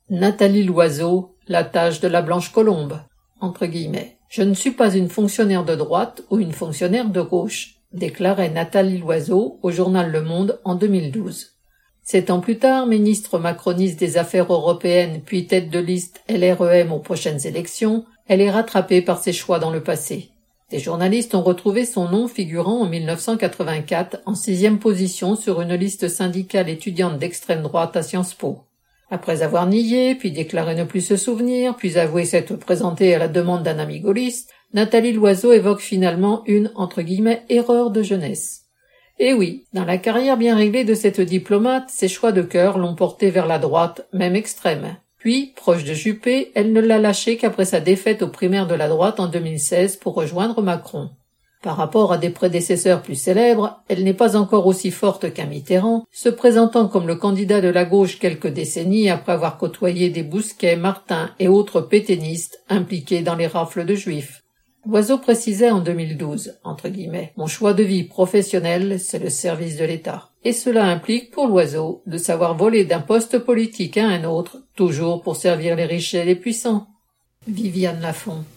Nathalie Loiseau, la tâche de la blanche colombe, entre guillemets. Je ne suis pas une fonctionnaire de droite ou une fonctionnaire de gauche, déclarait Nathalie Loiseau au journal Le Monde en 2012. 7 ans plus tard, ministre macroniste des Affaires européennes puis tête de liste LREM aux prochaines élections, elle est rattrapée par ses choix dans le passé. Des journalistes ont retrouvé son nom figurant en 1984 en 6e position sur une liste syndicale étudiante d'extrême droite à Sciences Po. Après avoir nié, puis déclaré ne plus se souvenir, puis avoué s'être présentée à la demande d'un ami gaulliste, Nathalie Loiseau évoque finalement une, entre guillemets, erreur de jeunesse. Et oui, dans la carrière bien réglée de cette diplomate, ses choix de cœur l'ont portée vers la droite, même extrême. Puis, proche de Juppé, elle ne l'a lâché qu'après sa défaite aux primaires de la droite en 2016 pour rejoindre Macron. Par rapport à des prédécesseurs plus célèbres, elle n'est pas encore aussi forte qu'un Mitterrand, se présentant comme le candidat de la gauche quelques décennies après avoir côtoyé des Bousquet, Martin et autres pétainistes impliqués dans les rafles de juifs. Loiseau précisait en 2012, entre guillemets, « Mon choix de vie professionnel, c'est le service de l'État. » Et cela implique pour Loiseau de savoir voler d'un poste politique à un autre, toujours pour servir les riches et les puissants. Viviane Lafont.